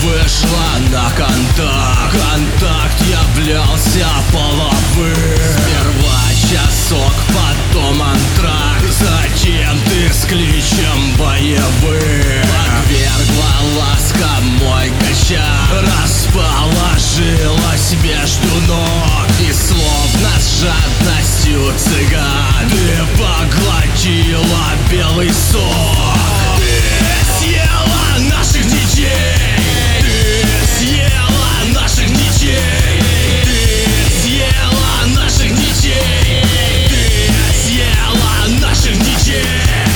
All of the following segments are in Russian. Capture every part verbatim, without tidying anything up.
вышла на контакт. Контакт являлся половым. Сперва часок, потом антракт. Затем ты с кличем боевым. Подвергла ласка мой кощак. Расположилась между ног. И словно с жадностью цыган ты поглотила белый сок. Ты съела наших детей. Ты съела наших детей. Ты съела наших детей. Ты съела наших детей.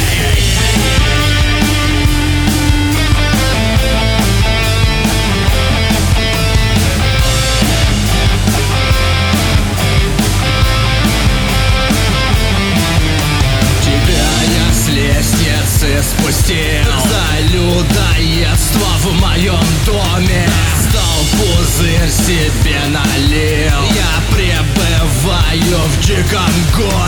Спустил за людоедство в моем доме. Стал пузырь себе налил. Я пребываю в диком горе.